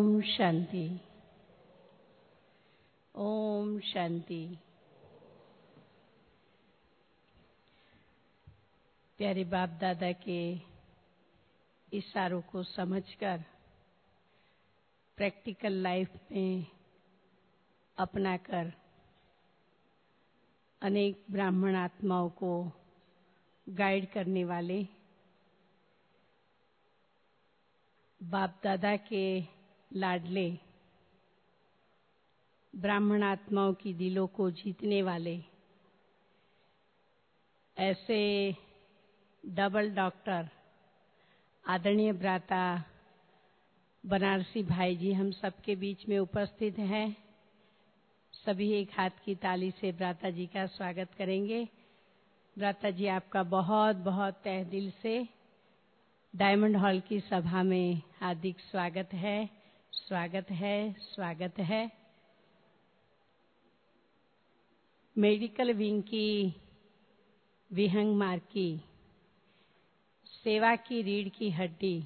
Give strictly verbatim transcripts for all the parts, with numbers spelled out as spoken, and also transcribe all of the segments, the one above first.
ओम शांति। ओम शांति। प्यारे बाप दादा के इशारों को समझकर प्रैक्टिकल लाइफ में अपनाकर अनेक ब्राह्मण आत्माओं को गाइड करने वाले बाप दादा के लाडले ब्राह्मण आत्माओं की दिलों को जीतने वाले ऐसे डबल डॉक्टर आदरणीय भ्राता बनारसी भाई जी हम सबके बीच में उपस्थित हैं। सभी एक हाथ की ताली से भ्राता जी का स्वागत करेंगे। भ्राता जी आपका बहुत बहुत तहे दिल से डायमंड हॉल की सभा में हार्दिक स्वागत है, स्वागत है, स्वागत है। मेडिकल विंग की विहंग मार्की, सेवा की रीढ़ की हड्डी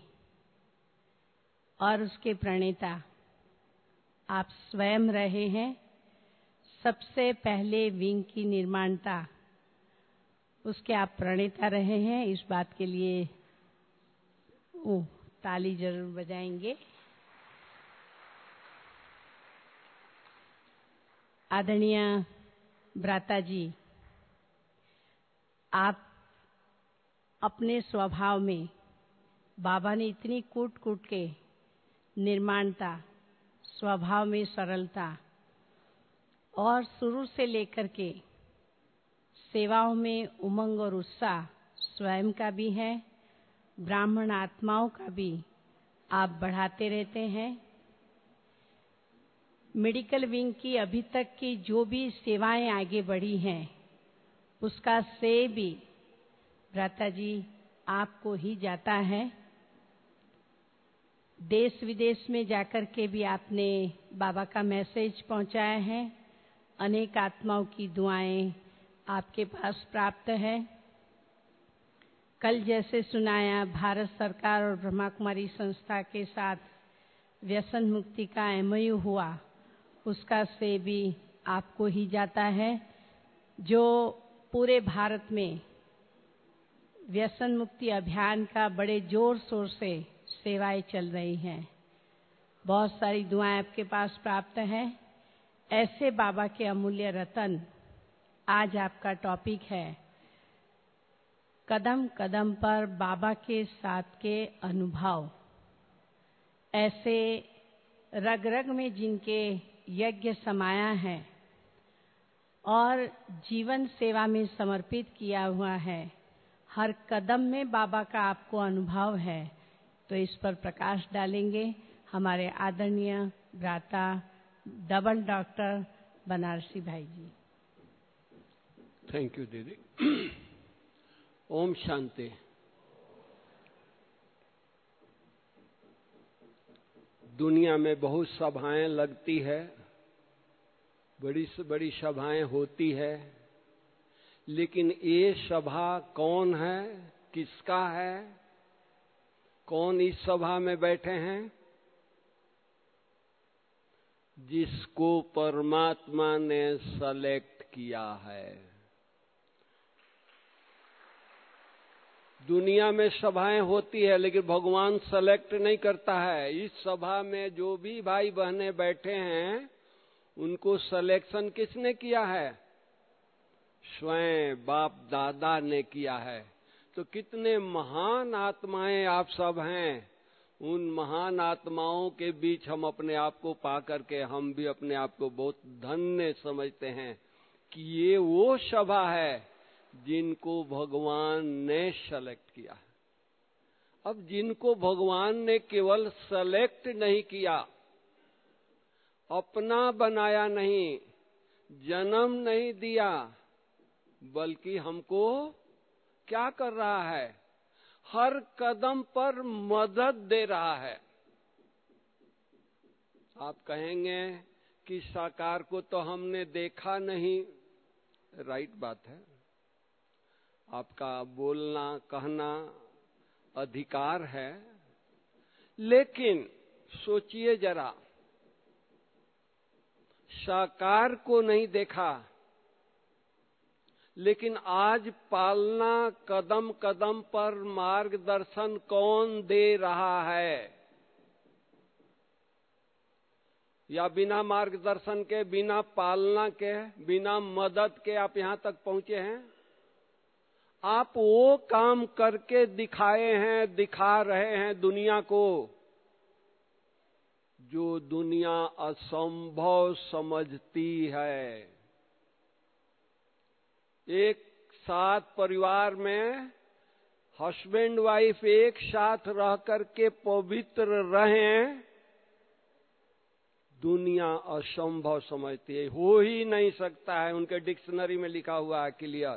और उसके प्रणेता आप स्वयं रहे हैं। सबसे पहले विंग की निर्माणता उसके आप प्रणेता रहे हैं। इस बात के लिए ओ ताली जरूर बजाएंगे। आदरणीय भ्राता जी, आप अपने स्वभाव में बाबा ने इतनी कूट कूट के निर्माणता, स्वभाव में सरलता और शुरू से लेकर के सेवाओं में उमंग और उत्साह स्वयं का भी है, ब्राह्मण आत्माओं का भी आप बढ़ाते रहते हैं। मेडिकल विंग की अभी तक की जो भी सेवाएं आगे बढ़ी हैं उसका श्रेय भी भ्राता जी आपको ही जाता है। देश विदेश में जाकर के भी आपने बाबा का मैसेज पहुंचाया है। अनेक आत्माओं की दुआएं आपके पास प्राप्त है। कल जैसे सुनाया, भारत सरकार और ब्रह्मा कुमारी संस्था के साथ व्यसन मुक्ति का एमओयू हुआ, उसका श्रेय भी आपको ही जाता है। जो पूरे भारत में व्यसन मुक्ति अभियान का बड़े जोर शोर से सेवाएं चल रही हैं, बहुत सारी दुआएं आपके पास प्राप्त हैं। ऐसे बाबा के अमूल्य रतन, आज आपका टॉपिक है कदम कदम पर बाबा के साथ के अनुभव। ऐसे रग रग में जिनके यज्ञ समाया है और जीवन सेवा में समर्पित किया हुआ है, हर कदम में बाबा का आपको अनुभव है, तो इस पर प्रकाश डालेंगे हमारे आदरणीय भ्राता डबल डॉक्टर बनारसी भाई जी। थैंक यू दीदी। ओम शांति। दुनिया में बहुत सभाएं लगती है, बड़ी से बड़ी सभाएं होती है, लेकिन ये सभा कौन है, किसका है, कौन इस सभा में बैठे हैं? जिसको परमात्मा ने सेलेक्ट किया है। दुनिया में सभाएं होती है लेकिन भगवान सेलेक्ट नहीं करता है। इस सभा में जो भी भाई बहनें बैठे हैं उनको सिलेक्शन किसने किया है? स्वयं बाप दादा ने किया है। तो कितने महान आत्माएं आप सब हैं। उन महान आत्माओं के बीच हम अपने आप को पा करके हम भी अपने आप को बहुत धन्य समझते हैं कि ये वो सभा है जिनको भगवान ने सेलेक्ट किया है। अब जिनको भगवान ने केवल सेलेक्ट नहीं किया, अपना बनाया नहीं, जन्म नहीं दिया, बल्कि हमको क्या कर रहा है? हर कदम पर मदद दे रहा है। आप कहेंगे कि साकार को तो हमने देखा नहीं। राइट बात है, आपका बोलना कहना अधिकार है, लेकिन सोचिए जरा, साकार को नहीं देखा, लेकिन आज पालना कदम कदम पर मार्गदर्शन कौन दे रहा है? या बिना मार्गदर्शन के, बिना पालना के, बिना मदद के आप यहां तक पहुंचे हैं? आप वो काम करके दिखाए हैं, दिखा रहे हैं दुनिया को, जो दुनिया असंभव समझती है। एक साथ परिवार में हस्बैंड वाइफ एक साथ रह करके पवित्र रहें, दुनिया असंभव समझती है, हो ही नहीं सकता है। उनके डिक्शनरी में लिखा हुआ है क्लियर।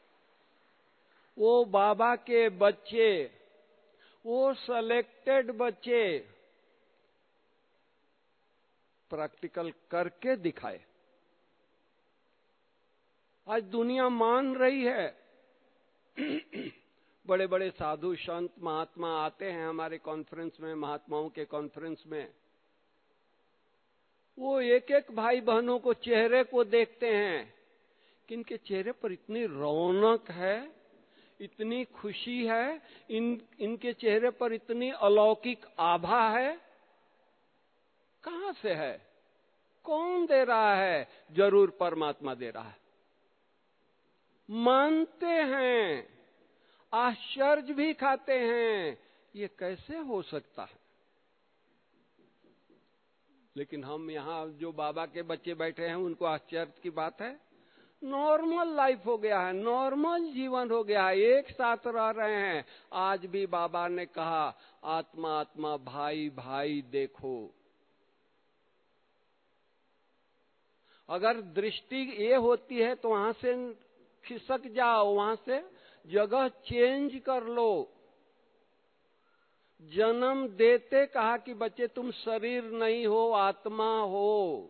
वो बाबा के बच्चे, वो सेलेक्टेड बच्चे प्रैक्टिकल करके दिखाए। आज दुनिया मान रही है। बड़े बड़े साधु संत महात्मा आते हैं हमारे कॉन्फ्रेंस में, महात्माओं के कॉन्फ्रेंस में। वो एक एक भाई बहनों को, चेहरे को देखते हैं कि इनके चेहरे पर इतनी रौनक है, इतनी खुशी है, इन इनके चेहरे पर इतनी अलौकिक आभा है। कहां से है? कौन दे रहा है? जरूर परमात्मा दे रहा है। मानते हैं, आश्चर्य भी खाते हैं, ये कैसे हो सकता है? लेकिन हम यहां जो बाबा के बच्चे बैठे हैं, उनको आश्चर्य की बात है। नॉर्मल लाइफ हो गया है, नॉर्मल जीवन हो गया है, एक साथ रह रहे हैं। आज भी बाबा ने कहा, आत्मा आत्मा, भाई भाई देखो। अगर दृष्टि ये होती है तो वहां से खिसक जाओ, वहां से जगह चेंज कर लो। जन्म देते कहा कि बच्चे तुम शरीर नहीं हो, आत्मा हो।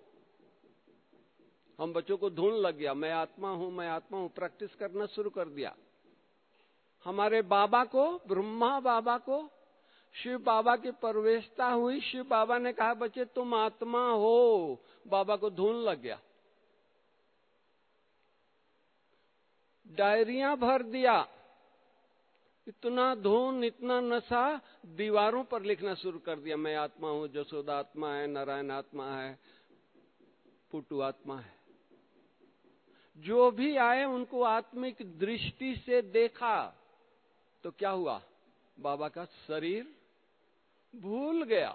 हम बच्चों को धुन लग गया, मैं आत्मा हूं, मैं आत्मा हूं, प्रैक्टिस करना शुरू कर दिया। हमारे बाबा को, ब्रह्मा बाबा को, शिव बाबा की प्रवेशता हुई। शिव बाबा ने कहा बच्चे तुम आत्मा हो, बाबा को धुन लग गया। डायरिया भर दिया, इतना धुन, इतना नशा, दीवारों पर लिखना शुरू कर दिया, मैं आत्मा हूं, जसोदा आत्मा है, नारायण आत्मा है, पुट्टू आत्मा है। जो भी आए उनको आत्मिक दृष्टि से देखा तो क्या हुआ? बाबा का शरीर भूल गया।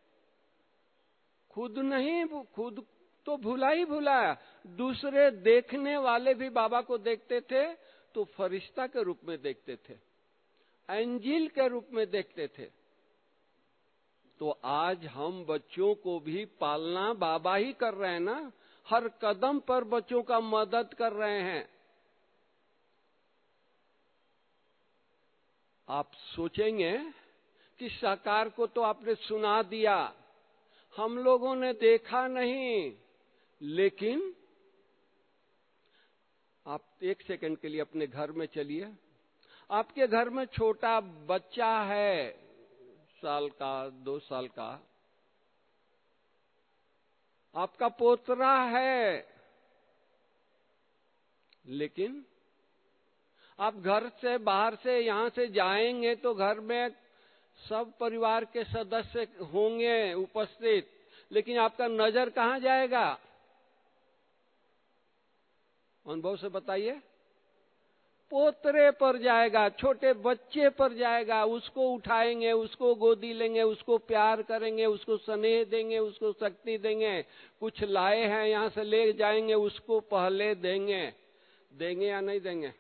खुद नहीं, खुद तो भुला ही भुला, दूसरे देखने वाले भी बाबा को देखते थे तो फरिश्ता के रूप में देखते थे, एंजिल के रूप में देखते थे। तो आज हम बच्चों को भी पालना बाबा ही कर रहे हैं ना, हर कदम पर बच्चों का मदद कर रहे हैं। आप सोचेंगे कि साकार को तो आपने सुना दिया, हम लोगों ने देखा नहीं, लेकिन आप एक सेकंड के लिए अपने घर में चलिए। आपके घर में छोटा बच्चा है, साल का, दो साल का, आपका पोतरा है, लेकिन आप घर से, बाहर से, यहां से जाएंगे तो घर में सब परिवार के सदस्य होंगे उपस्थित, लेकिन आपका नजर कहां जाएगा? अनुभव से बताइए। पोतरे पर जाएगा, छोटे बच्चे पर जाएगा। उसको उठाएंगे, उसको गोदी लेंगे, उसको प्यार करेंगे, उसको स्नेह देंगे, उसको शक्ति देंगे। कुछ लाए हैं यहां से ले जाएंगे, उसको पहले देंगे। देंगे या नहीं देंगे?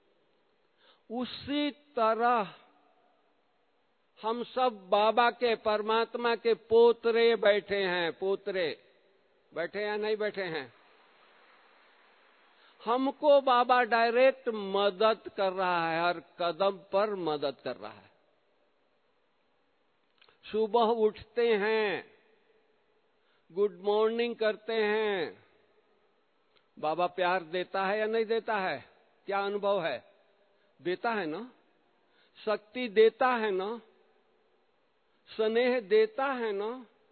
उसी तरह हम सब बाबा के, परमात्मा के पोतरे बैठे हैं। पोतरे बैठे या नहीं बैठे हैं? हमको बाबा डायरेक्ट मदद कर रहा है, हर कदम पर मदद कर रहा है। सुबह उठते हैं, गुड मॉर्निंग करते हैं, बाबा प्यार देता है या नहीं देता है? क्या अनुभव है? देता है ना? शक्ति देता है ना? स्नेह देता है ना?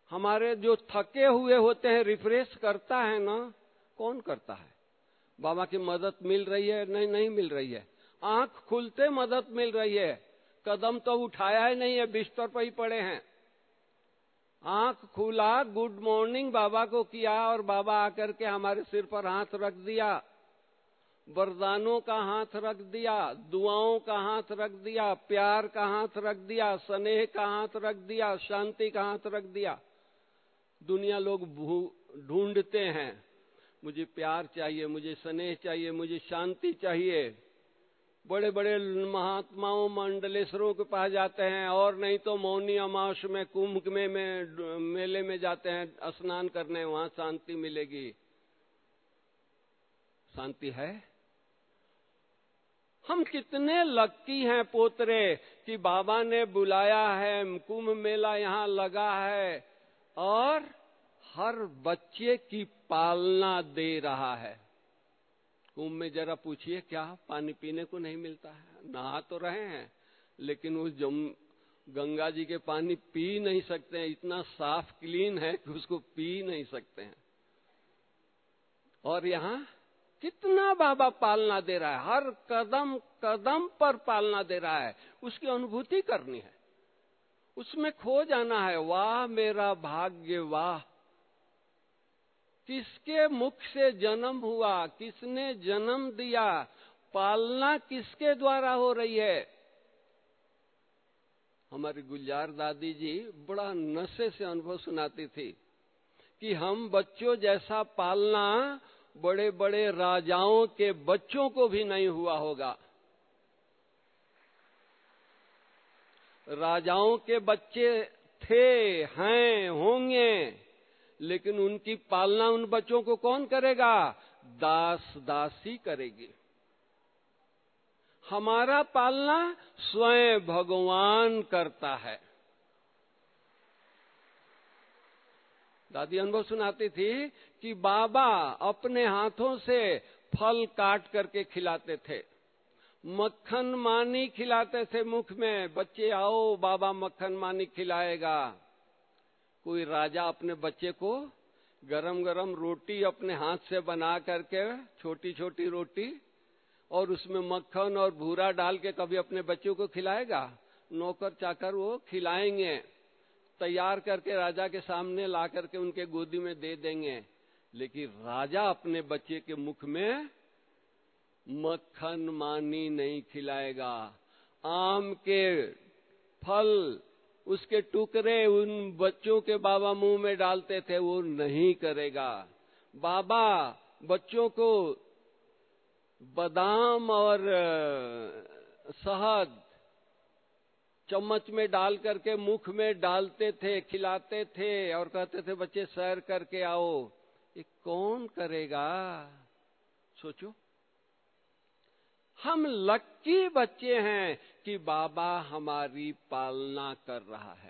हमारे जो थके हुए होते हैं रिफ्रेश करता है ना, कौन करता है? बाबा की मदद मिल रही है? नहीं, नहीं मिल रही है। आंख खुलते मदद मिल रही है, कदम तो उठाया ही नहीं है, बिस्तर पर ही पड़े हैं। आंख खुला, गुड मॉर्निंग बाबा को किया और बाबा आकर के हमारे सिर पर हाथ रख दिया, वरदानों का हाथ रख दिया, दुआओं का हाथ रख दिया, प्यार का हाथ रख दिया, स्नेह का हाथ रख दिया, शांति का हाथ रख दिया। दुनिया लोग ढूंढते हैं, मुझे प्यार चाहिए, मुझे स्नेह चाहिए, मुझे शांति चाहिए। बड़े बड़े महात्माओं मंडलेश्वरों के पास जाते हैं, और नहीं तो मौनी अमावस में कुंभ में, में मेले में जाते हैं स्नान करने, वहां शांति मिलेगी। शांति है? हम कितने लक्की हैं पोतरे कि बाबा ने बुलाया है, कुंभ मेला यहाँ लगा है और हर बच्चे की पालना दे रहा है। कुंभ में जरा पूछिए, क्या पानी पीने को नहीं मिलता है? नहा तो रहे हैं, लेकिन उस जम गंगा जी के पानी पी नहीं सकते हैं, इतना साफ क्लीन है कि उसको पी नहीं सकते हैं। और यहाँ कितना बाबा पालना दे रहा है, हर कदम कदम पर पालना दे रहा है। उसकी अनुभूति करनी है, उसमें खो जाना है। वाह मेरा भाग्य वाह, किसके मुख से जन्म हुआ, किसने जन्म दिया, पालना किसके द्वारा हो रही है। हमारी गुलजार दादी जी बड़ा नशे से अनुभव सुनाती थी कि हम बच्चों जैसा पालना बड़े बड़े राजाओं के बच्चों को भी नहीं हुआ होगा। राजाओं के बच्चे थे, हैं, होंगे, लेकिन उनकी पालना उन बच्चों को कौन करेगा? दास दासी करेगी। हमारा पालना स्वयं भगवान करता है। दादी अनुभव सुनाती थी कि बाबा अपने हाथों से फल काट करके खिलाते थे, मक्खन मानी खिलाते थे मुख में, बच्चे आओ बाबा मक्खन मानी खिलाएगा। कोई राजा अपने बच्चे को गरम गरम रोटी अपने हाथ से बना करके, छोटी छोटी रोटी, और उसमें मक्खन और भूरा डाल के कभी अपने बच्चों को खिलाएगा? नौकर चाकर वो खिलाएंगे, तैयार करके राजा के सामने ला करके उनके गोदी में दे देंगे। लेकिन राजा अपने बच्चे के मुख में मक्खन मानी नहीं खिलाएगा। आम के फल, उसके टुकड़े उन बच्चों के बाबा मुंह में डालते थे, वो नहीं करेगा। बाबा बच्चों को बादाम और शहद चम्मच में डाल करके मुख में डालते थे, खिलाते थे और कहते थे बच्चे सैर करके आओ। ये कौन करेगा? सोचो, हम लक्की बच्चे हैं कि बाबा हमारी पालना कर रहा है।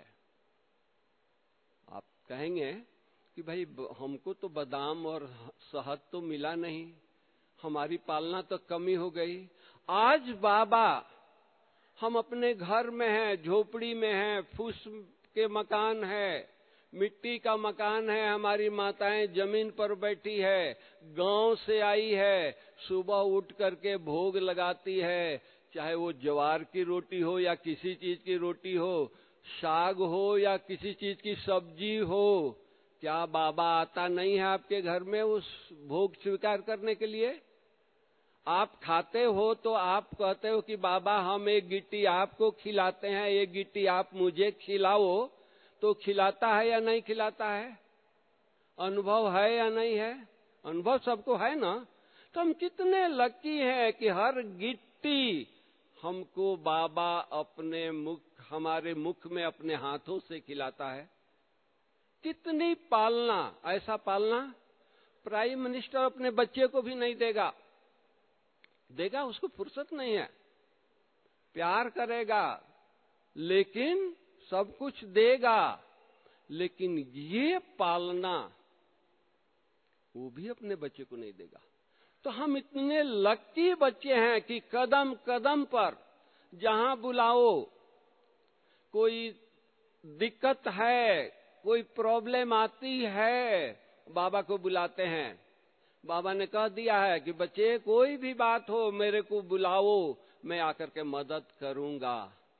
आप कहेंगे कि भाई हमको तो बादाम और शहद तो मिला नहीं, हमारी पालना तो कमी हो गई। आज बाबा, हम अपने घर में हैं, झोपड़ी में हैं, फूस के मकान है, मिट्टी का मकान है, हमारी माताएं जमीन पर बैठी है, गांव से आई है, सुबह उठ करके भोग लगाती है, चाहे वो ज्वार की रोटी हो या किसी चीज की रोटी हो, साग हो या किसी चीज की सब्जी हो। क्या बाबा आता नहीं है आपके घर में उस भोग स्वीकार करने के लिए? आप खाते हो तो आप कहते हो कि बाबा हम एक गिट्टी आपको खिलाते हैं, एक गिट्टी आप मुझे खिलाओ, तो खिलाता है या नहीं खिलाता है? अनुभव है या नहीं है? अनुभव सबको है ना। तो हम कितने लकी हैं कि हर गिट्टी हमको बाबा अपने मुख, हमारे मुख में अपने हाथों से खिलाता है। कितनी पालना, ऐसा पालना प्राइम मिनिस्टर अपने बच्चे को भी नहीं देगा। देगा, उसको फुर्सत नहीं है, प्यार करेगा, लेकिन सब कुछ देगा, लेकिन ये पालना वो भी अपने बच्चे को नहीं देगा। तो हम इतने लकी बच्चे हैं कि कदम कदम पर जहां बुलाओ, कोई दिक्कत है, कोई प्रॉब्लम आती है, बाबा को बुलाते हैं। बाबा ने कह दिया है कि बच्चे कोई भी बात हो मेरे को बुलाओ, मैं आकर के मदद करूंगा।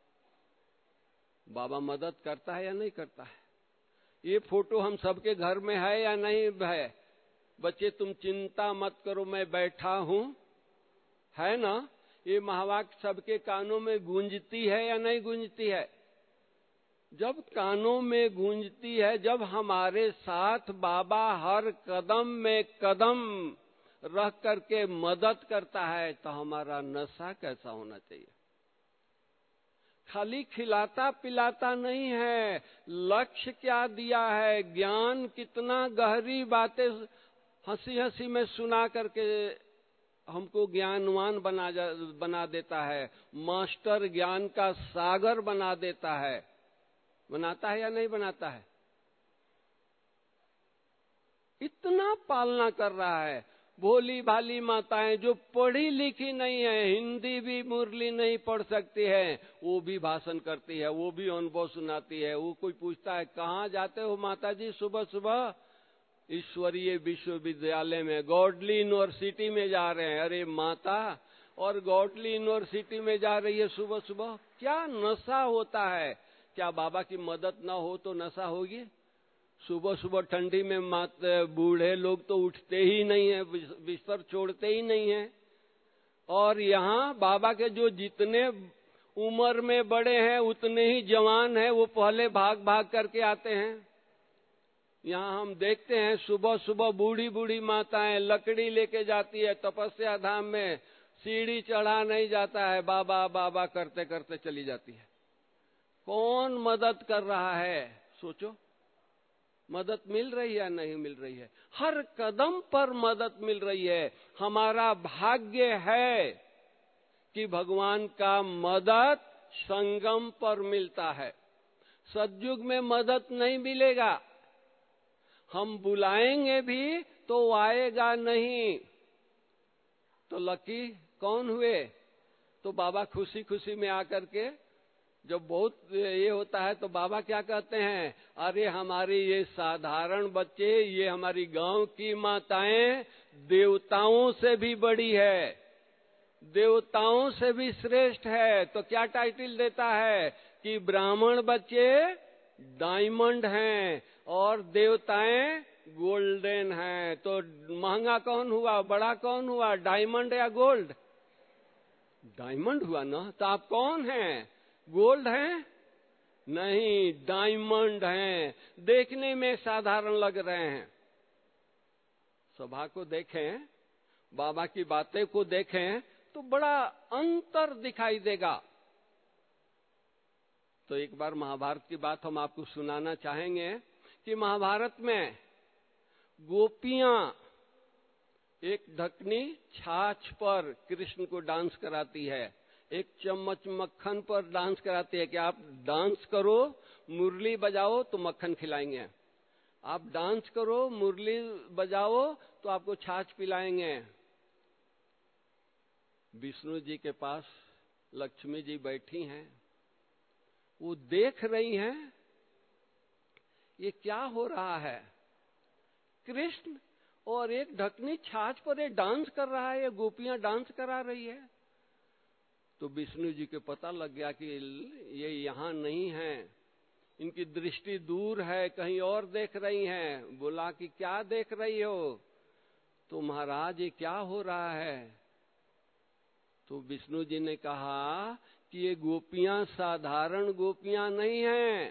बाबा मदद करता है या नहीं करता है? ये फोटो हम सबके घर में है या नहीं है? बच्चे तुम चिंता मत करो, मैं बैठा हूं, है ना? ये महावाक्य सबके कानों में गूंजती है या नहीं गूंजती है? जब कानों में गूंजती है, जब हमारे साथ बाबा हर कदम में कदम रख करके मदद करता है, तो हमारा नशा कैसा होना चाहिए? खाली खिलाता पिलाता नहीं है, लक्ष्य क्या दिया है, ज्ञान कितना गहरी बातें हंसी हंसी में सुना करके हमको ज्ञानवान बना बना देता है, मास्टर ज्ञान का सागर बना देता है। बनाता है या नहीं बनाता है? इतना पालना कर रहा है। भोली भाली माताएं जो पढ़ी लिखी नहीं है, हिंदी भी मुरली नहीं पढ़ सकती है, वो भी भाषण करती है, वो भी अनुभव सुनाती है। वो कोई पूछता है कहाँ जाते हो माता जी सुबह सुबह? ईश्वरीय विश्वविद्यालय में, गॉडली यूनिवर्सिटी में जा रहे हैं। अरे माता, और गॉडली यूनिवर्सिटी में जा रही है सुबह सुबह? क्या नशा होता है? क्या बाबा की मदद ना हो तो नशा होगी? सुबह सुबह ठंडी में मात बूढ़े लोग तो उठते ही नहीं है, बिस्तर छोड़ते ही नहीं है। और यहाँ बाबा के जो जितने उम्र में बड़े हैं उतने ही जवान हैं, वो पहले भाग भाग करके आते हैं। यहाँ हम देखते हैं सुबह सुबह बूढ़ी बूढ़ी माताएं लकड़ी लेके जाती है तपस्या धाम में, सीढ़ी चढ़ा नहीं जाता है, बाबा बाबा करते करते चली जाती है। कौन मदद कर रहा है? सोचो, मदद मिल रही है या नहीं मिल रही है? हर कदम पर मदद मिल रही है। हमारा भाग्य है कि भगवान का मदद संगम पर मिलता है। सतयुग में मदद नहीं मिलेगा, हम बुलाएंगे भी तो आएगा नहीं। तो लकी कौन हुए? तो बाबा खुशी खुशी में आकर के, जब बहुत ये होता है तो बाबा क्या कहते हैं, अरे हमारी ये साधारण बच्चे, ये हमारी गांव की माताएं देवताओं से भी बड़ी है, देवताओं से भी श्रेष्ठ है। तो क्या टाइटल देता है कि ब्राह्मण बच्चे डायमंड हैं और देवताएं गोल्डन हैं। तो महंगा कौन हुआ, बड़ा कौन हुआ, डायमंड या गोल्ड? डायमंड हुआ ना। तो आप कौन हैं? गोल्ड हैं? नहीं, डायमंड हैं। देखने में साधारण लग रहे हैं। सभा को देखें, बाबा की बातें को देखें तो बड़ा अंतर दिखाई देगा। तो एक बार महाभारत की बात हम आपको सुनाना चाहेंगे कि महाभारत में गोपियां एक ढकनी छाछ पर कृष्ण को डांस कराती है, एक चम्मच मक्खन पर डांस कराती है कि आप डांस करो, मुरली बजाओ तो मक्खन खिलाएंगे, आप डांस करो, मुरली बजाओ तो आपको छाछ पिलाएंगे। विष्णु जी के पास लक्ष्मी जी बैठी हैं, वो देख रही हैं ये क्या हो रहा है। कृष्ण और एक ढकनी छाछ पर ये डांस कर रहा है, ये गोपियां डांस करा रही है। तो विष्णु जी को पता लग गया कि ये यहाँ नहीं है, इनकी दृष्टि दूर है, कहीं और देख रही हैं। बोला कि क्या देख रही हो? तो महाराज ये क्या हो रहा है? तो विष्णु जी ने कहा कि ये गोपियां साधारण गोपियां नहीं हैं।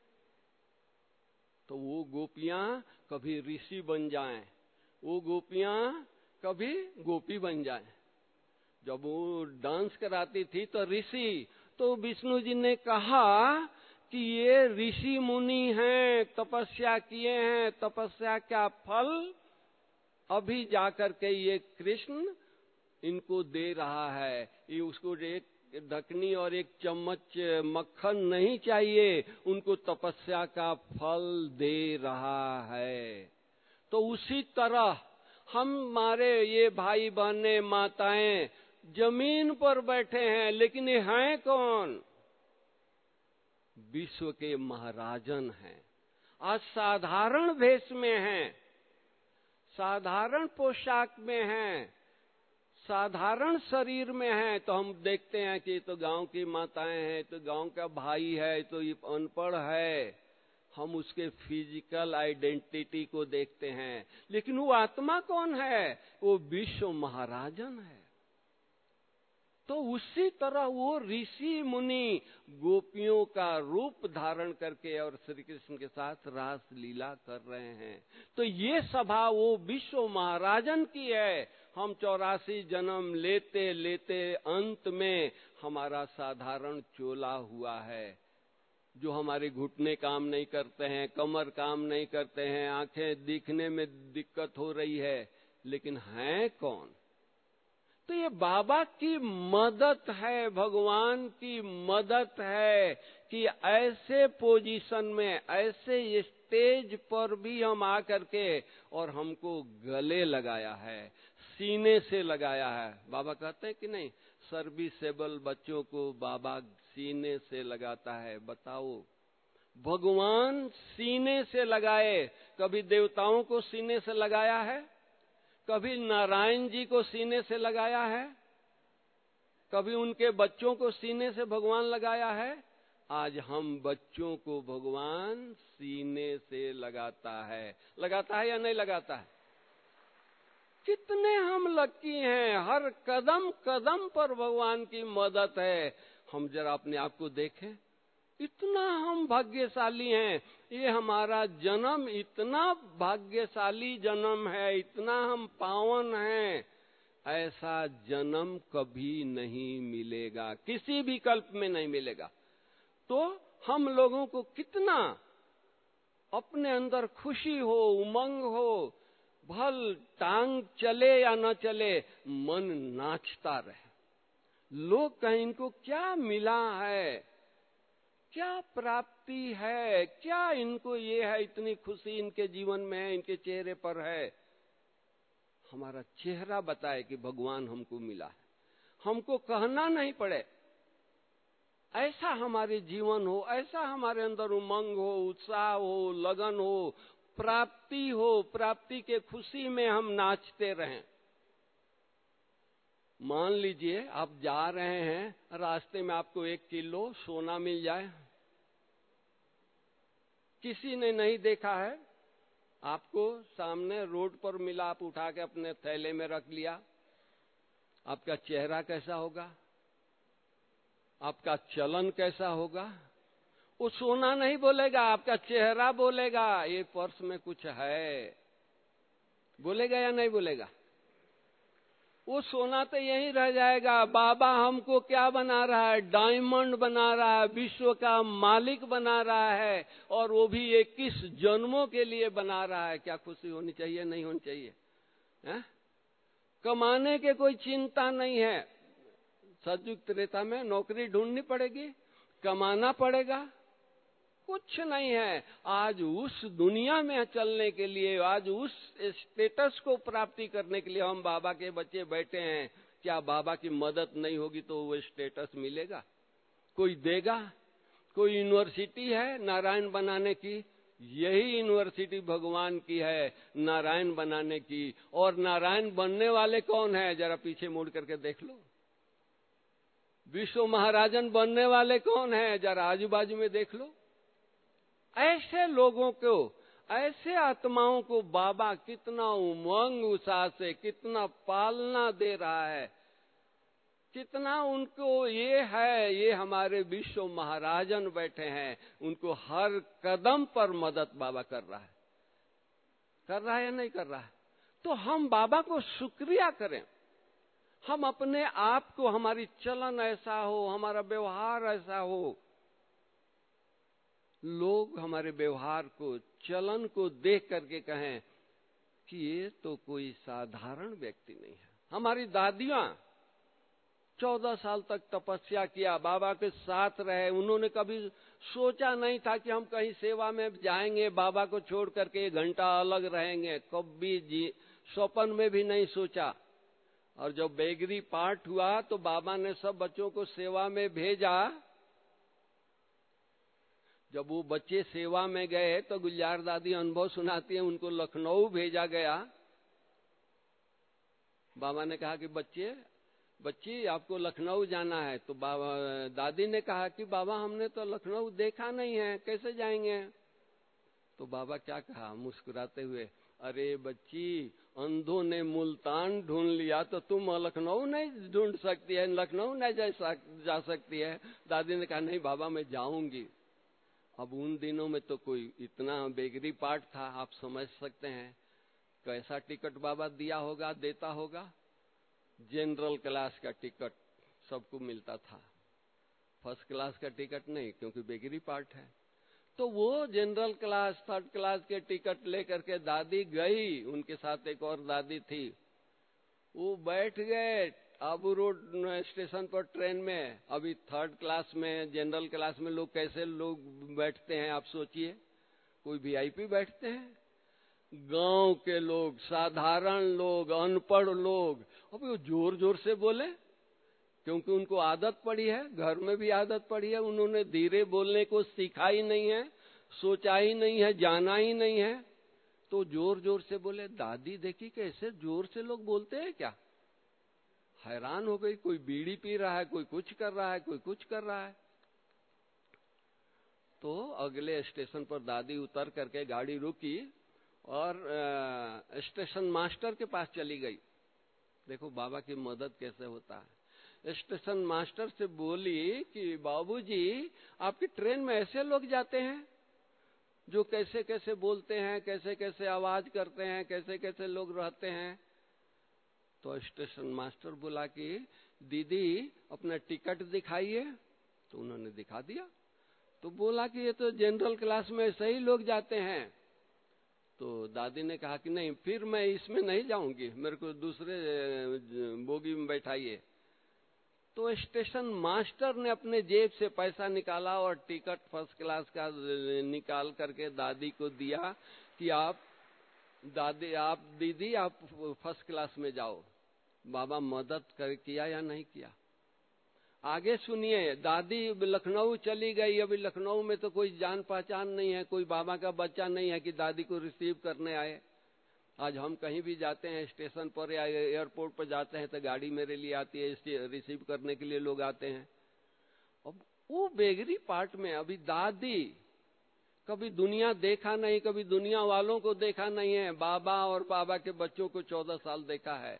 तो वो गोपियां कभी ऋषि बन जाएं, वो गोपियां कभी गोपी बन जाएं। जब वो डांस कराती थी तो ऋषि, तो विष्णु जी ने कहा कि ये ऋषि मुनि हैं, तपस्या किए हैं, तपस्या का फल अभी जाकर के ये कृष्ण इनको दे रहा है। ये उसको एक ढकनी और एक चम्मच मक्खन नहीं चाहिए, उनको तपस्या का फल दे रहा है। तो उसी तरह हमारे ये भाई बहनें माताएं जमीन पर बैठे हैं, लेकिन ये हैं कौन? विश्व के महाराजन हैं। आज साधारण वेश में हैं, साधारण पोशाक में हैं, साधारण शरीर में हैं, तो हम देखते हैं कि तो गांव की माताएं हैं, तो गांव का भाई है, तो ये अनपढ़ है। हम उसके फिजिकल आइडेंटिटी को देखते हैं, लेकिन वो आत्मा कौन है? वो विश्व महाराजन है। तो उसी तरह वो ऋषि मुनि गोपियों का रूप धारण करके और श्री कृष्ण के साथ रास लीला कर रहे हैं। तो ये सभा वो विश्व महाराजन की है। हम चौरासी जन्म लेते लेते अंत में हमारा साधारण चोला हुआ है, जो हमारे घुटने काम नहीं करते हैं, कमर काम नहीं करते हैं, आंखें दिखने में दिक्कत हो रही है, लेकिन हैं कौन? तो ये बाबा की मदद है, भगवान की मदद है कि ऐसे पोजीशन में, ऐसे स्टेज पर भी हम आकर के और हमको गले लगाया है, सीने से लगाया है। बाबा कहते हैं कि नहीं, सर्विसेबल बच्चों को बाबा सीने से लगाता है। बताओ, भगवान सीने से लगाए। कभी देवताओं को सीने से लगाया है? कभी नारायण जी को सीने से लगाया है? कभी उनके बच्चों को सीने से भगवान लगाया है? आज हम बच्चों को भगवान सीने से लगाता है। लगाता है या नहीं लगाता है? कितने हम लकी हैं, हर कदम कदम पर भगवान की मदद है। हम जरा अपने आप को देखें, इतना हम भाग्यशाली हैं। ये हमारा जन्म इतना भाग्यशाली जन्म है, इतना हम पावन हैं। ऐसा जन्म कभी नहीं मिलेगा, किसी भी कल्प में नहीं मिलेगा। तो हम लोगों को कितना अपने अंदर खुशी हो, उमंग हो, भल टांग चले या न चले, मन नाचता रहे। लोग कहें इनको क्या मिला है, क्या प्राप्ति है, क्या इनको ये है, इतनी खुशी इनके जीवन में है, इनके चेहरे पर है। हमारा चेहरा बताए कि भगवान हमको मिला है। हमको कहना नहीं पड़े, ऐसा हमारे जीवन हो, ऐसा हमारे अंदर उमंग हो, उत्साह हो, लगन हो, प्राप्ति हो, प्राप्ति के खुशी में हम नाचते रहें। मान लीजिए आप जा रहे हैं, रास्ते में आपको एक किलो सोना मिल जाए, किसी ने नहीं देखा है, आपको सामने रोड पर मिला, आप उठा के अपने थैले में रख लिया, आपका चेहरा कैसा होगा? आपका चलन कैसा होगा? वो सोना नहीं बोलेगा, आपका चेहरा बोलेगा ये पर्स में कुछ है। बोलेगा या नहीं बोलेगा? वो सोना तो यहीं रह जाएगा। बाबा हमको क्या बना रहा है? डायमंड बना रहा है, विश्व का मालिक बना रहा है, और वो भी इक्कीस जन्मों के लिए बना रहा है। क्या खुशी होनी चाहिए? नहीं होनी चाहिए? है? कमाने के कोई चिंता नहीं है। सतयुग त्रेता में नौकरी ढूंढनी पड़ेगी, कमाना पड़ेगा, कुछ नहीं है। आज उस दुनिया में चलने के लिए, आज उस स्टेटस को प्राप्ति करने के लिए हम बाबा के बच्चे बैठे हैं। क्या बाबा की मदद नहीं होगी तो वो स्टेटस मिलेगा? कोई देगा? कोई यूनिवर्सिटी है नारायण बनाने की? यही यूनिवर्सिटी भगवान की है, नारायण बनाने की। और नारायण बनने वाले कौन है? जरा पीछे मुड़ करके देख लो। विश्व महाराजन बनने वाले कौन है? जरा आजू बाजू में देख लो। ऐसे लोगों को, ऐसे आत्माओं को बाबा कितना उमंग उत्साह से, कितना पालना दे रहा है, कितना उनको ये है, ये हमारे विश्व महाराजन बैठे हैं, उनको हर कदम पर मदद बाबा कर रहा है। कर रहा है या नहीं कर रहा है? तो हम बाबा को शुक्रिया करें। हम अपने आप को, हमारी चलन ऐसा हो, हमारा व्यवहार ऐसा हो, लोग हमारे व्यवहार को, चलन को देख करके कहें कि ये तो कोई साधारण व्यक्ति नहीं है। हमारी दादियां चौदह साल तक तपस्या किया, बाबा के साथ रहे। उन्होंने कभी सोचा नहीं था कि हम कहीं सेवा में जाएंगे, बाबा को छोड़ करके एक घंटा अलग रहेंगे। कभी जी स्वप्न में भी नहीं सोचा। और जब बेगरी पाठ हुआ तो बाबा ने सब बच्चों को सेवा में भेजा, जब वो बच्चे सेवा में गए तो गुलजार दादी अनुभव सुनाती है, उनको लखनऊ भेजा गया। बाबा ने कहा कि बच्चे बच्ची आपको लखनऊ जाना है। तो बाबा दादी ने कहा कि बाबा हमने तो लखनऊ देखा नहीं है, कैसे जाएंगे? तो बाबा क्या कहा मुस्कुराते हुए, अरे बच्ची, अंधों ने मुल्तान ढूंढ लिया तो तुम लखनऊ नहीं ढूंढ सकती है, लखनऊ नहीं जा, सक, जा सकती है। दादी ने कहा नहीं बाबा मैं जाऊंगी। अब उन दिनों में तो कोई इतना बेगरी पाठ था, आप समझ सकते हैं कैसा टिकट बाबा दिया होगा, देता होगा। जनरल क्लास का टिकट सबको मिलता था, फर्स्ट क्लास का टिकट नहीं, क्योंकि बेगरी पार्ट है। तो वो जनरल क्लास, थर्ड क्लास के टिकट लेकर के दादी गई, उनके साथ एक और दादी थी। वो बैठ गए आबू रोड स्टेशन पर ट्रेन में। अभी थर्ड क्लास में, जनरल क्लास में लोग कैसे लोग बैठते हैं आप सोचिए, कोई वीआईपी बैठते हैं? गांव के लोग, साधारण लोग, अनपढ़ लोग। अब वो जोर जोर से बोले, क्योंकि उनको आदत पड़ी है, घर में भी आदत पड़ी है, उन्होंने धीरे बोलने को सीखा ही नहीं है, सोचा ही नहीं है, जाना ही नहीं है, तो जोर जोर से बोले। दादी देखी कि ऐसे जोर से लोग बोलते हैं क्या, हैरान हो गई। कोई बीड़ी पी रहा है, कोई कुछ कर रहा है, कोई कुछ कर रहा है। तो अगले स्टेशन पर दादी उतर करके गाड़ी रुकी और स्टेशन मास्टर के पास चली गई। देखो बाबा की मदद कैसे होता है। स्टेशन मास्टर से बोली कि बाबूजी, आपकी ट्रेन में ऐसे लोग जाते हैं जो कैसे कैसे बोलते हैं, कैसे कैसे आवाज करते हैं, कैसे कैसे लोग रहते हैं। तो स्टेशन मास्टर बोला कि दीदी अपना टिकट दिखाइए। तो उन्होंने दिखा दिया। तो बोला कि ये तो जनरल क्लास में ऐसे ही लोग जाते हैं। तो दादी ने कहा कि नहीं, फिर मैं इसमें नहीं जाऊंगी, मेरे को दूसरे बोगी में बैठाइए। तो स्टेशन मास्टर ने अपने जेब से पैसा निकाला और टिकट फर्स्ट क्लास का निकाल करके दादी को दिया कि आप दादी आप दीदी आप फर्स्ट क्लास में जाओ। बाबा मदद कर किया या नहीं किया? आगे सुनिए। दादी लखनऊ चली गई। अभी लखनऊ में तो कोई जान पहचान नहीं है, कोई बाबा का बच्चा नहीं है कि दादी को रिसीव करने आए। आज हम कहीं भी जाते हैं स्टेशन पर या एयरपोर्ट पर जाते हैं तो गाड़ी मेरे लिए आती है, रिसीव करने के लिए लोग आते हैं। अब वो बेगरी पार्ट में अभी दादी कभी दुनिया देखा नहीं, कभी दुनिया वालों को देखा नहीं है। बाबा और बाबा के बच्चों को चौदह साल देखा है।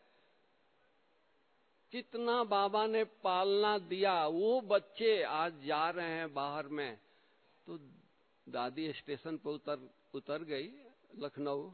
कितना बाबा ने पालना दिया। वो बच्चे आज जा रहे हैं बाहर में। तो दादी स्टेशन पर उतर उतर गई लखनऊ।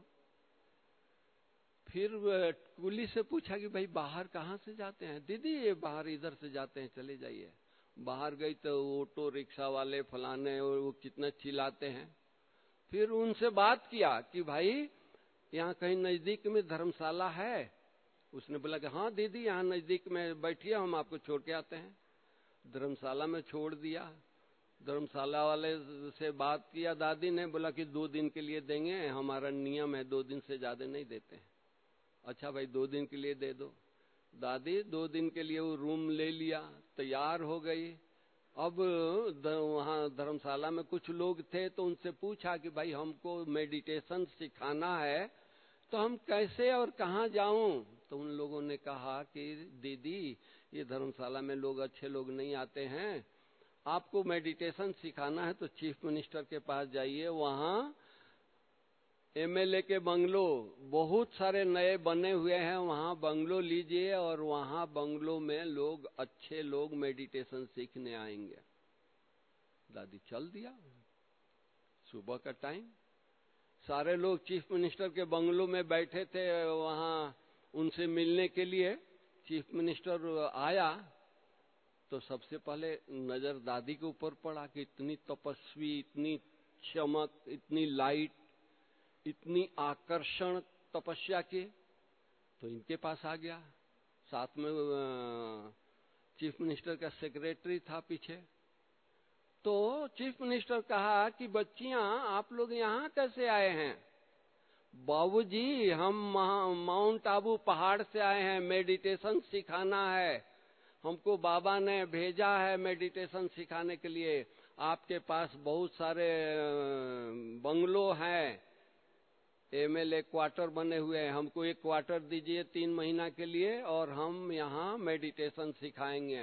फिर कुली से पूछा कि भाई बाहर कहाँ से जाते हैं? दीदी ये बाहर इधर से जाते हैं, चले जाइए। बाहर गई तो ऑटो रिक्शा वाले फलाने और वो कितना चिल्लाते हैं। फिर उनसे बात किया कि भाई यहाँ कहीं नजदीक में धर्मशाला है? उसने बोला कि हाँ दीदी यहाँ नजदीक में बैठिए, हम आपको छोड़ के आते हैं। धर्मशाला में छोड़ दिया। धर्मशाला वाले से बात किया दादी ने, बोला कि दो दिन के लिए देंगे, हमारा नियम है, दो दिन से ज्यादा नहीं देते हैं। अच्छा भाई दो दिन के लिए दे दो। दादी दो दिन के लिए वो रूम ले लिया, तैयार हो गई। अब वहाँ धर्मशाला में कुछ लोग थे तो उनसे पूछा कि भाई हमको मेडिटेशन सिखाना है तो हम कैसे और कहाँ जाऊं? तो उन लोगों ने कहा कि दीदी ये धर्मशाला में लोग अच्छे लोग नहीं आते हैं, आपको मेडिटेशन सिखाना है तो चीफ मिनिस्टर के पास जाइए। वहाँ एमएलए के बंगलो बहुत सारे नए बने हुए हैं, वहाँ बंगलो लीजिए और वहाँ बंगलो में लोग अच्छे लोग मेडिटेशन सीखने आएंगे। दादी चल दिया। सुबह का टाइम, सारे लोग चीफ मिनिस्टर के बंगलो में बैठे थे वहाँ उनसे मिलने के लिए। चीफ मिनिस्टर आया तो सबसे पहले नजर दादी के ऊपर पड़ा कि इतनी तपस्वी, इतनी चमक, इतनी लाइट, इतनी आकर्षण तपस्या की, तो इनके पास आ गया। साथ में चीफ मिनिस्टर का सेक्रेटरी था पीछे। तो चीफ मिनिस्टर कहा कि बच्चियां आप लोग यहाँ कैसे आए हैं? बाबूजी हम माउंट आबू पहाड़ से आए हैं, मेडिटेशन सिखाना है, हमको बाबा ने भेजा है मेडिटेशन सिखाने के लिए। आपके पास बहुत सारे बंगलो हैं, एमएलए क्वार्टर बने हुए हैं, हमको एक क्वार्टर दीजिए तीन महीना के लिए और हम यहाँ मेडिटेशन सिखाएंगे।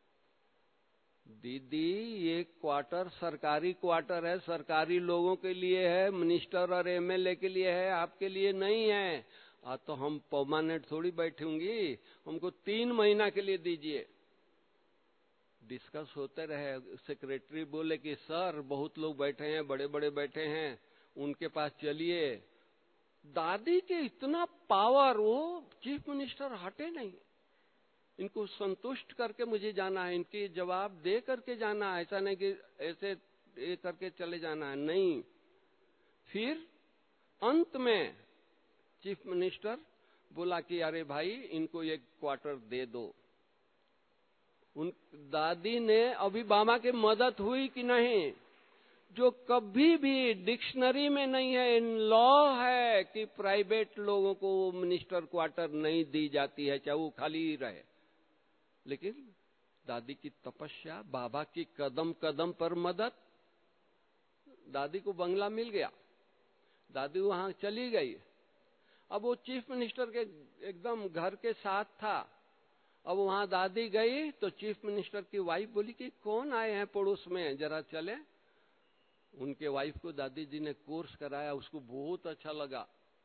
दीदी ये क्वार्टर सरकारी क्वार्टर है, सरकारी लोगों के लिए है, मिनिस्टर और एमएलए के लिए है, आपके लिए नहीं है। आ तो हम परमानेंट थोड़ी बैठूंगी, हमको तीन महीना के लिए दीजिए। डिस्कस होते रहे। सेक्रेटरी बोले कि सर बहुत लोग बैठे हैं, बड़े बड़े बैठे हैं, उनके पास चलिए। दादी के इतना पावर, वो चीफ मिनिस्टर हटे नहीं। इनको संतुष्ट करके मुझे जाना है, इनके जवाब दे करके जाना है, ऐसा नहीं कि ऐसे ये करके चले जाना है, नहीं। फिर अंत में चीफ मिनिस्टर बोला कि अरे भाई इनको एक क्वार्टर दे दो। उन दादी ने अभी बाबा की मदद हुई कि नहीं, जो कभी भी डिक्शनरी में नहीं है, इन लॉ है कि प्राइवेट लोगों को मिनिस्टर क्वार्टर नहीं दी जाती है, चाहे वो खाली ही रहे। लेकिन दादी की तपस्या, बाबा की कदम कदम पर मदद, दादी को बंगला मिल गया, दादी वहां चली गई। अब वो चीफ मिनिस्टर के एकदम घर के साथ था। अब वहां दादी गई तो चीफ मिनिस्टर की वाइफ बोली कि कौन आए हैं पड़ोस में, जरा चले। उनके वाइफ को दादी जी ने कोर्स कराया, उसको बहुत अच्छा लगा।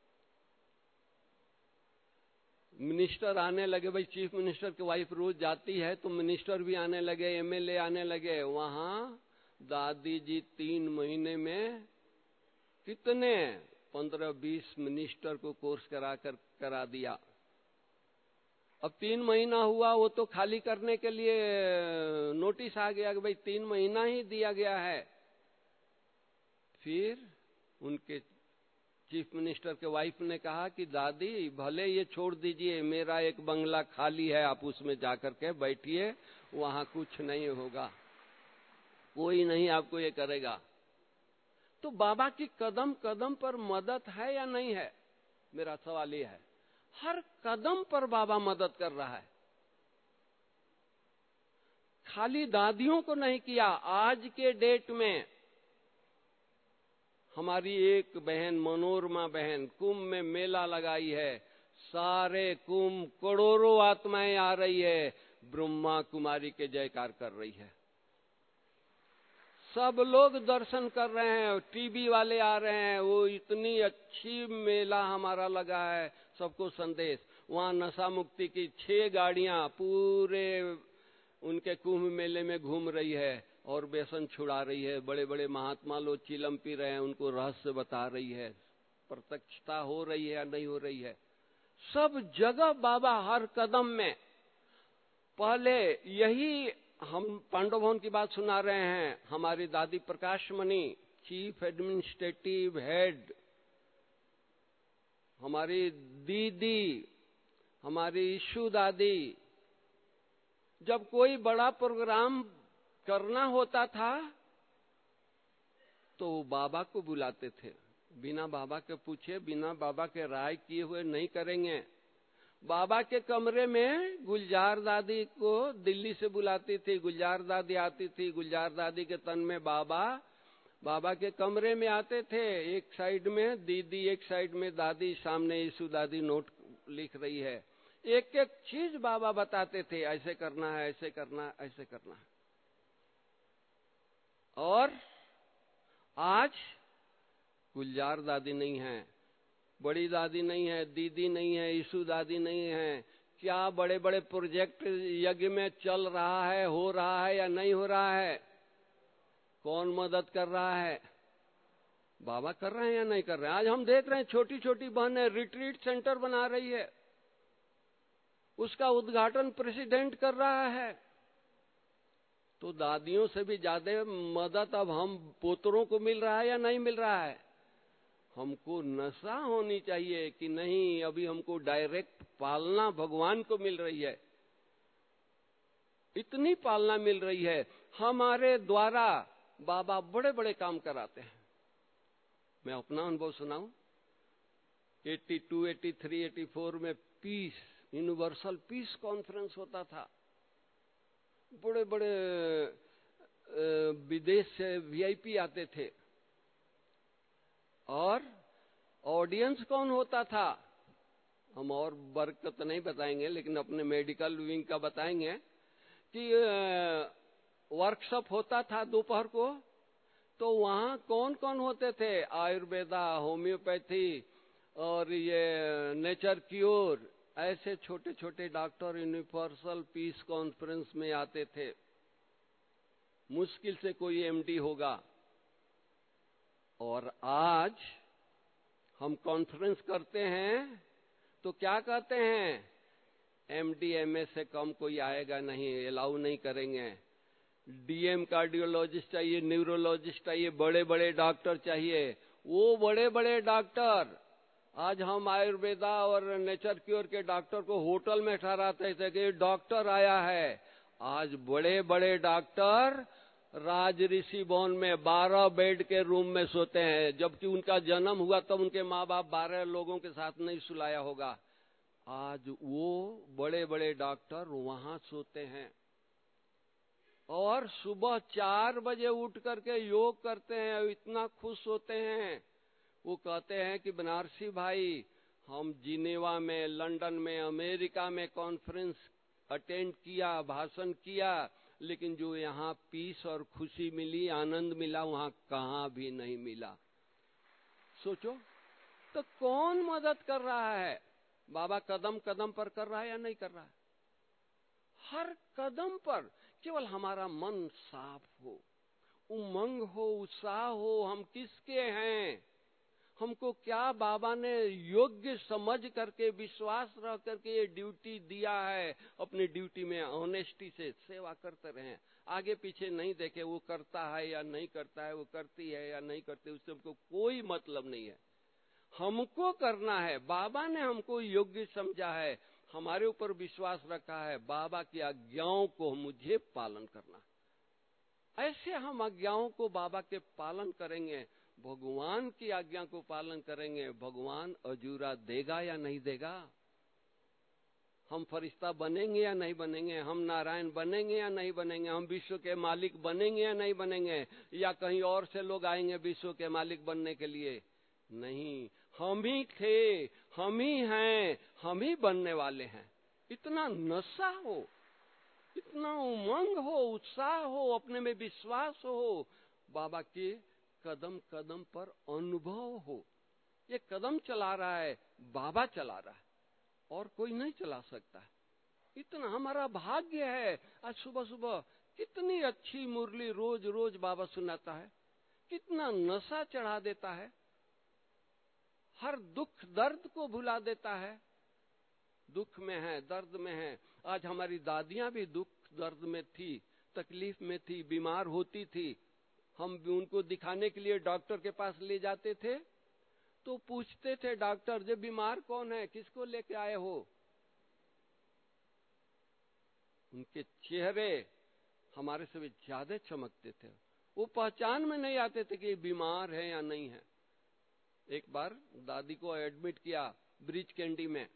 मिनिस्टर आने लगे, भाई चीफ मिनिस्टर की वाइफ रोज जाती है तो मिनिस्टर भी आने लगे, एमएलए आने लगे। वहां दादी जी तीन महीने में कितने पंद्रह बीस मिनिस्टर को कोर्स करा कर करा दिया। अब तीन महीना हुआ, वो तो खाली करने के लिए नोटिस आ गया कि भाई तीन महीना ही दिया गया है। फिर उनके चीफ मिनिस्टर के वाइफ ने कहा कि दादी भले ये छोड़ दीजिए, मेरा एक बंगला खाली है, आप उसमें जाकर के बैठिए, वहां कुछ नहीं होगा, कोई नहीं आपको ये करेगा। तो बाबा की कदम कदम पर मदद है या नहीं है, मेरा सवाल ये है। हर कदम पर बाबा मदद कर रहा है। खाली दादियों को नहीं किया, आज के डेट में हमारी एक बहन मनोरमा बहन कुंभ में मेला लगाई है, सारे कुंभ करोड़ों आत्माएं आ रही है, ब्रह्मा कुमारी के जयकार कर रही है, सब लोग दर्शन कर रहे हैं, टीवी वाले आ रहे हैं। वो इतनी अच्छी मेला हमारा लगा है, सबको संदेश। वहां नशा मुक्ति की छह गाड़ियां पूरे उनके कुंभ मेले में घूम रही है और व्यसन छुड़ा रही है। बड़े बड़े महात्मा लोग चिलम पी रहे हैं, उनको रहस्य बता रही है, प्रत्यक्षता हो रही है या नहीं हो रही है। सब जगह बाबा हर कदम में। पहले यही हम पांडव भवन की बात सुना रहे हैं, हमारी दादी Prakash Mani chief administrative head, हमारी दीदी, हमारी ईशु दादी, जब कोई बड़ा प्रोग्राम करना होता था तो बाबा को बुलाते थे, बिना बाबा के पूछे, बिना बाबा के राय किए हुए नहीं करेंगे। बाबा के कमरे में गुलजार दादी को दिल्ली से बुलाती थी, गुलजार दादी आती थी, गुलजार दादी के तन में बाबा बाबा के कमरे में आते थे, एक साइड में दीदी, एक साइड में दादी, सामने यीशु दादी नोट लिख रही है। एक एक चीज बाबा बताते थे, ऐसे करना है, ऐसे करना है, ऐसे करना है। और आज गुलजार दादी नहीं है, बड़ी दादी नहीं है, दीदी नहीं है, यीशु दादी नहीं है। क्या बड़े बड़े प्रोजेक्ट यज्ञ में चल रहा है, हो रहा है या नहीं हो रहा है? कौन मदद कर रहा है? बाबा कर रहे हैं या नहीं कर रहे हैं? आज हम देख रहे हैं छोटी छोटी बहनें रिट्रीट सेंटर बना रही है, उसका उद्घाटन प्रेसिडेंट कर रहा है। तो दादियों से भी ज्यादा मदद अब हम पोतरों को मिल रहा है या नहीं मिल रहा है? हमको नशा होनी चाहिए कि नहीं, अभी हमको डायरेक्ट पालना भगवान को मिल रही है, इतनी पालना मिल रही है। हमारे द्वारा बाबा बड़े बड़े काम कराते हैं। मैं अपना अनुभव सुनाऊं, बयासी, तिरासी, चौरासी में पीस, यूनिवर्सल पीस कॉन्फ्रेंस होता था। बड़े बड़े विदेश से वीआईपी आते थे, और ऑडियंस कौन होता था, हम और वर्ग का तो नहीं बताएंगे लेकिन अपने मेडिकल विंग का बताएंगे कि वर्कशॉप होता था दोपहर को, तो वहाँ कौन कौन होते थे, आयुर्वेदा, होम्योपैथी और ये नेचर क्योर, ऐसे छोटे छोटे डॉक्टर यूनिवर्सल पीस कॉन्फ्रेंस में आते थे। मुश्किल से कोई एमडी होगा। और आज हम कॉन्फ्रेंस करते हैं तो क्या कहते हैं, एमडी एमए से कम कोई आएगा नहीं, अलाउ नहीं करेंगे। डीएम कार्डियोलॉजिस्ट चाहिए, न्यूरोलॉजिस्ट चाहिए, बड़े बड़े डॉक्टर चाहिए। वो बड़े बड़े डॉक्टर, आज हम आयुर्वेदा और नेचर क्योर के डॉक्टर को होटल में ठहराते थे कि डॉक्टर आया है। आज बड़े बड़े डॉक्टर राज ऋषि भवन में बारह बेड के रूम में सोते हैं, जबकि उनका जन्म हुआ तब उनके माँ बाप बारह लोगों के साथ नहीं सुलाया होगा। आज वो बड़े बड़े डॉक्टर वहां सोते हैं और सुबह चार बजे उठ करके योग करते हैं, इतना खुश होते हैं। वो कहते हैं कि बनारसी भाई, हम जिनेवा में, लंदन में, अमेरिका में कॉन्फ्रेंस अटेंड किया, भाषण किया, लेकिन जो यहाँ पीस और खुशी मिली, आनंद मिला, वहाँ कहाँ भी नहीं मिला। सोचो तो कौन मदद कर रहा है, बाबा कदम कदम पर कर रहा है या नहीं कर रहा है? हर कदम पर केवल हमारा मन साफ हो, उमंग हो, उत्साह हो, हम किसके हैं, हमको क्या बाबा ने योग्य समझ करके, विश्वास रह करके ये ड्यूटी दिया है, अपनी ड्यूटी में ऑनेस्टी से सेवा करते रहें, आगे पीछे नहीं देखे वो करता है या नहीं करता है, वो करती है या नहीं करती, उससे हमको कोई मतलब नहीं है। हमको करना है, बाबा ने हमको योग्य समझा है, हमारे ऊपर विश्वास रखा है, बाबा की आज्ञाओं को मुझे पालन करना। ऐसे हम आज्ञाओं को बाबा के पालन करेंगे, भगवान की आज्ञा को पालन करेंगे, भगवान अजूरा देगा या नहीं देगा? हम फरिश्ता बनेंगे या नहीं बनेंगे, हम नारायण बनेंगे या नहीं बनेंगे, हम विश्व के मालिक बनेंगे या नहीं बनेंगे, या कहीं और से लोग आएंगे विश्व के मालिक बनने के लिए? नहीं, हम ही थे, हम ही हैं, हम ही बनने वाले हैं। इतना नशा हो, इतना उमंग हो, उत्साह हो, अपने में विश्वास हो, बाबा के कदम कदम पर अनुभव हो। ये कदम चला रहा है, बाबा चला रहा है, और कोई नहीं चला सकता। इतना हमारा भाग्य है। आज सुबह सुबह कितनी अच्छी मुरली रोज रोज बाबा सुनाता है, कितना नशा चढ़ा देता है, हर दुख दर्द को भुला देता है। दुख में है, दर्द में है। आज हमारी दादियां भी दुख दर्द में थी, तकलीफ में थी, बीमार होती थी। हम भी उनको दिखाने के लिए डॉक्टर के पास ले जाते थे, तो पूछते थे डॉक्टर, जब बीमार कौन है, किसको लेके आए हो? उनके चेहरे हमारे से भी ज्यादा चमकते थे, वो पहचान में नहीं आते थे कि बीमार है या नहीं है। एक बार दादी को एडमिट किया ब्रिज कैंडी में,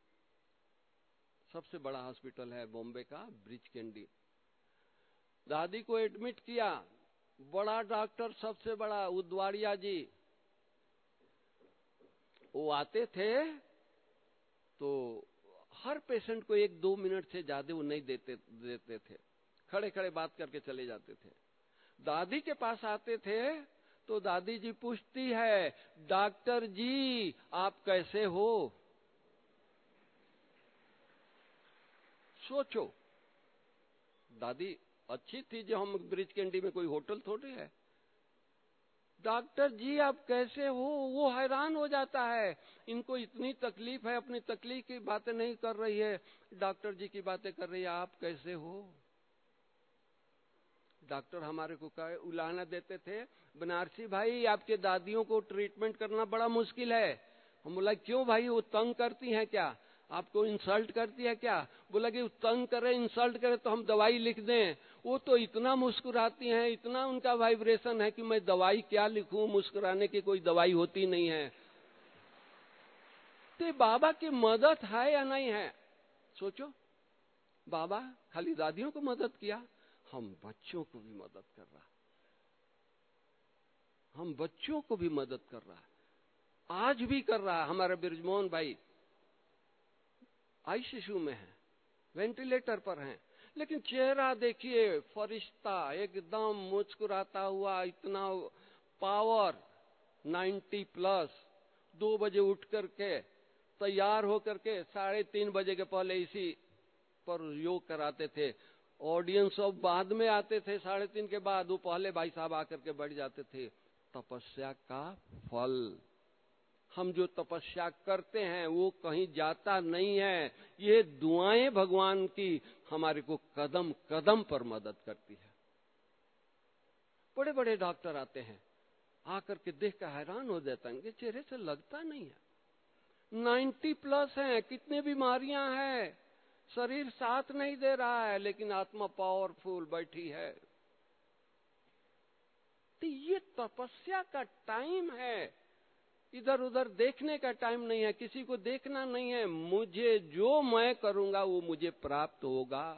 सबसे बड़ा हॉस्पिटल है बॉम्बे का, ब्रिज कैंडी। दादी को एडमिट किया, बड़ा डॉक्टर, सबसे बड़ा उदवाड़िया जी, वो आते थे तो हर पेशेंट को एक दो मिनट से ज्यादा वो नहीं देते देते थे, खड़े खड़े बात करके चले जाते थे। दादी के पास आते थे तो दादी जी पूछती है, डॉक्टर जी आप कैसे हो? सोचो, दादी अच्छी थी, जो हम ब्रिज कैंडी में कोई होटल थोड़ी है। डॉक्टर जी आप कैसे हो? वो हैरान हो जाता है, इनको इतनी तकलीफ है, अपनी तकलीफ की बातें नहीं कर रही है, डॉक्टर जी की बातें कर रही है, आप कैसे हो? डॉक्टर हमारे को उलाहना देते थे, बनारसी भाई आपके दादियों को ट्रीटमेंट करना बड़ा मुश्किल है। हम बोला क्यों भाई, वो तंग करती हैं क्या, आपको इंसल्ट करती है क्या? बोला कि तंग करे, इंसल्ट करे तो हम दवाई लिख दें। वो तो इतना मुस्कुराती हैं, इतना उनका वाइब्रेशन है कि मैं दवाई क्या लिखूं, मुस्कुराने की कोई दवाई होती नहीं है। तो बाबा की मदद है या नहीं है? सोचो, बाबा खाली दादियों को मदद किया, हम बच्चों को भी मदद कर रहा है, हम बच्चों को भी मदद कर रहा है, आज भी कर रहा है। हमारा बिरजमोहन भाई आईसीयू में है, वेंटिलेटर पर हैं, लेकिन चेहरा देखिए फरिश्ता, एकदम मुस्कुराता हुआ, इतना पावर, नाइन्टी प्लस। दो बजे उठ करके तैयार होकर के साढ़े तीन बजे के पहले इसी पर योग कराते थे। ऑडियंस सब बाद में आते थे, साढ़े तीन के बाद, वो पहले भाई साहब आकर के बैठ जाते थे। तपस्या का फल, हम जो तपस्या करते हैं वो कहीं जाता नहीं है। ये दुआएं भगवान की हमारे को कदम कदम पर मदद करती है। बड़े बड़े डॉक्टर आते हैं, आकर के देख कर हैरान हो जाता है, इनके चेहरे से लगता नहीं है। नाइन्टी प्लस हैं, कितने बीमारियां हैं, शरीर साथ नहीं दे रहा है, लेकिन आत्मा पावरफुल बैठी है। तो ये तपस्या का टाइम है, इधर उधर देखने का टाइम नहीं है, किसी को देखना नहीं है। मुझे जो मैं करूंगा वो मुझे प्राप्त होगा।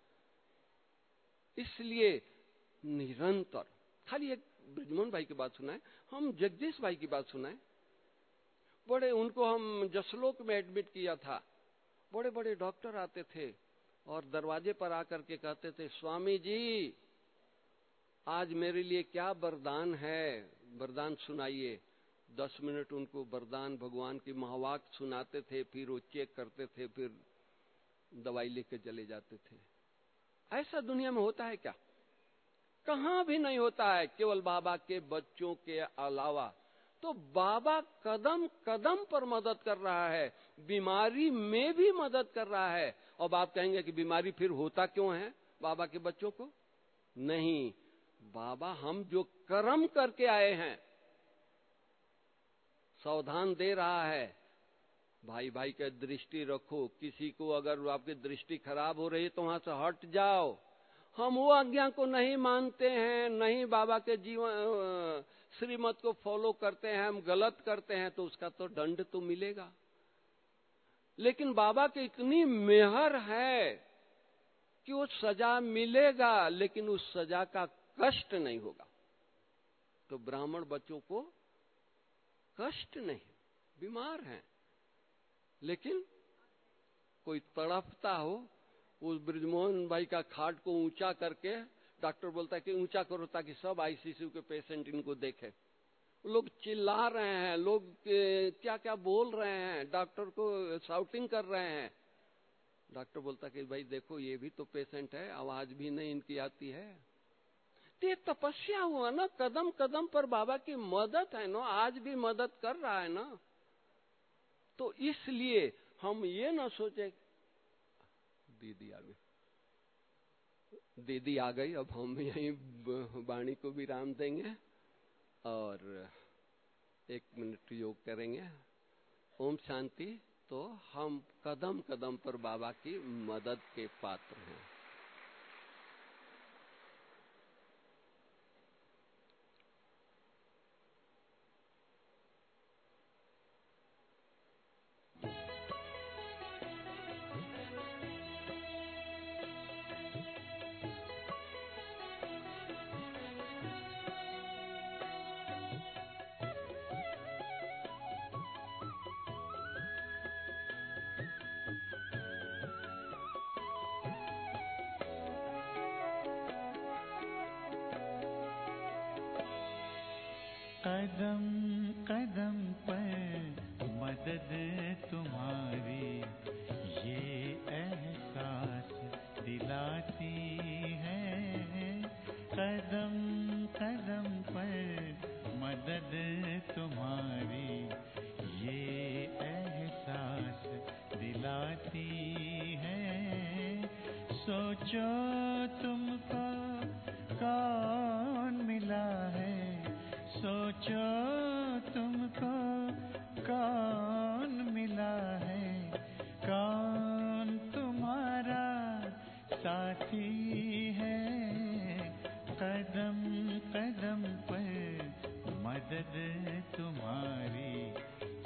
इसलिए निरंतर, खाली एक ब्रिजमोहन भाई की बात सुनाए, हम जगदीश भाई की बात सुनाए। बड़े, उनको हम जसलोक में एडमिट किया था। बड़े बड़े डॉक्टर आते थे और दरवाजे पर आकर के कहते थे, स्वामी जी आज मेरे लिए क्या वरदान है, वरदान सुनाइए। दस मिनट उनको वरदान भगवान की महावाक्य सुनाते थे, फिर वो चेक करते थे, फिर दवाई लेके चले जाते थे। ऐसा दुनिया में होता है क्या? कहां भी नहीं होता है, केवल बाबा के बच्चों के अलावा। तो बाबा कदम कदम पर मदद कर रहा है, बीमारी में भी मदद कर रहा है। अब आप कहेंगे कि बीमारी फिर होता क्यों है बाबा के बच्चों को? नहीं, बाबा हम जो कर्म करके आए हैं, सावधान दे रहा है, भाई भाई का दृष्टि रखो। किसी को अगर आपकी दृष्टि खराब हो रही है तो वहां से हट जाओ। हम वो आज्ञा को नहीं मानते हैं, नहीं बाबा के जीवन श्रीमत को फॉलो करते हैं, हम गलत करते हैं, तो उसका तो दंड तो मिलेगा। लेकिन बाबा की इतनी मेहर है कि वो सजा मिलेगा, लेकिन उस सजा का कष्ट नहीं होगा। तो ब्राह्मण बच्चों को कष्ट नहीं, बीमार हैं, लेकिन कोई तड़पता हो, उस ब्रिजमोहन भाई का खाट को ऊंचा करके डॉक्टर बोलता है कि ऊंचा करो ताकि सब आईसीयू के पेशेंट इनको देखे। लोग चिल्ला रहे हैं, लोग क्या क्या बोल रहे हैं, डॉक्टर को शाउटिंग कर रहे हैं। डॉक्टर बोलता कि भाई देखो ये भी तो पेशेंट है, आवाज भी नहीं इनकी आती है। तो ये तपस्या हुआ ना, कदम कदम पर बाबा की मदद है ना, आज भी मदद कर रहा है ना। तो इसलिए हम ये ना सोचे, दीदी आ गई, दीदी आ गई, अब हम यहीं वाणी को विराम देंगे और एक मिनट योग करेंगे। ओम शांति। तो हम कदम कदम पर बाबा की मदद के पात्र हैं। कदम कदम पर मदद तुम्हारी ये एहसास दिलाती है। कदम कदम पर मदद तुम्हारी ये एहसास दिलाती है। सोचो तुमको कौन मिला है, सोचो तुमको कौन मिला है, कौन तुम्हारा साथी है। कदम कदम पर मदद तुम्हारी